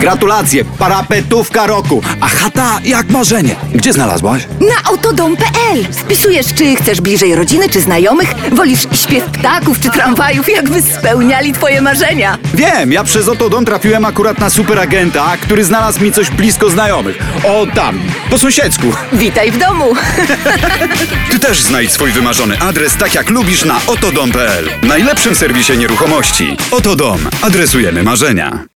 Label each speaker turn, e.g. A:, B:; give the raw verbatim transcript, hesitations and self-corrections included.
A: Gratulacje, parapetówka roku, a chata jak marzenie. Gdzie znalazłaś?
B: Na autodom kropka pe el. Spisujesz, czy chcesz bliżej rodziny, czy znajomych? Wolisz śpiew ptaków, czy tramwajów, jakby spełniali twoje marzenia.
A: Wiem, ja przez Otodom trafiłem akurat na superagenta, który znalazł mi coś blisko znajomych. O tam, po sąsiedzku.
B: Witaj w domu.
A: Ty też znajdź swój wymarzony adres tak jak lubisz na otodom kropka pe el. Najlepszym serwisie nieruchomości. Otodom. Adresujemy marzenia.